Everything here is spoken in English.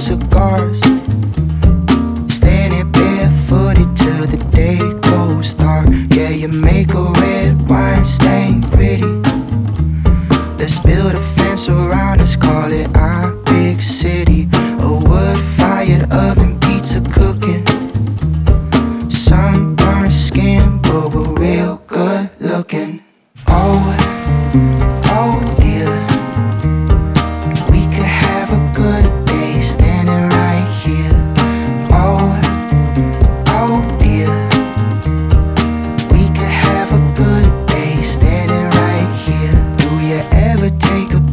cigars, standing barefooted till the day goes dark. Yeah, you make a red wine stain pretty. Let's build a fence around us, call it our big city. A wood-fired oven, pizza cooking